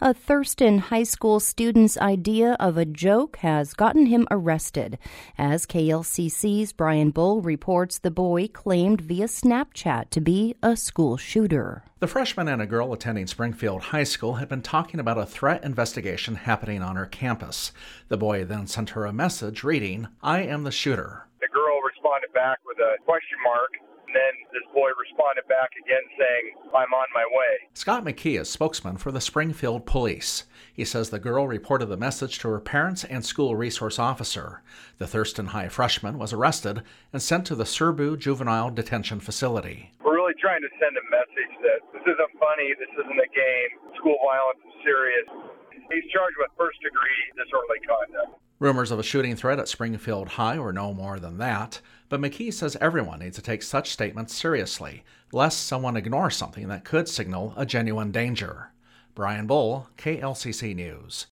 A Thurston High School student's idea of a joke has gotten him arrested. As KLCC's Brian Bull reports, the boy claimed via Snapchat to be a school shooter. The freshman and a girl attending Springfield High School had been talking about a threat investigation happening on her campus. The boy then sent her a message reading, "I am the shooter." The girl responded back with a question mark. Then this boy responded back again saying, "I'm on my way." Scott McKee is spokesman for the Springfield Police. He says the girl reported the message to her parents and school resource officer. The Thurston High freshman was arrested and sent to the Surbu Juvenile Detention Facility. We're really trying to send a message that this isn't funny, this isn't a game, school violence is serious. He's charged with first-degree disorderly conduct. Rumors of a shooting threat at Springfield High were no more than that, but McKee says everyone needs to take such statements seriously, lest someone ignore something that could signal a genuine danger. Brian Bull, KLCC News.